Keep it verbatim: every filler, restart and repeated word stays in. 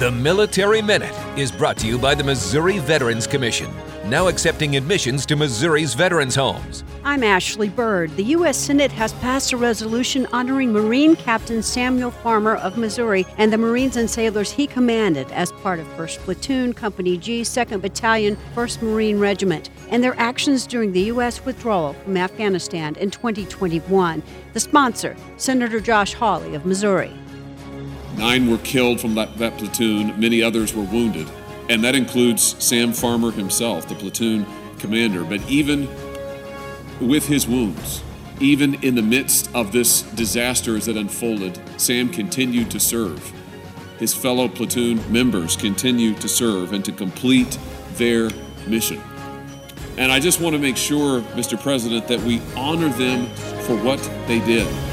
The Military Minute is brought to you by the Missouri Veterans Commission, now accepting admissions to Missouri's veterans' homes. I'm Ashley Bird. The U S Senate has passed a resolution honoring Marine Captain Samuel Farmer of Missouri and the Marines and sailors he commanded as part of first Platoon, Company G, second Battalion, first Marine Regiment, and their actions during the U S withdrawal from Afghanistan in twenty twenty-one. The sponsor, Senator Josh Hawley of Missouri. Nine were killed from that, that platoon. Many others were wounded. And that includes Sam Farmer himself, the platoon commander. But even with his wounds, even in the midst of this disaster as it unfolded, Sam continued to serve. His fellow platoon members continued to serve and to complete their mission. And I just want to make sure, Mister President, that we honor them for what they did.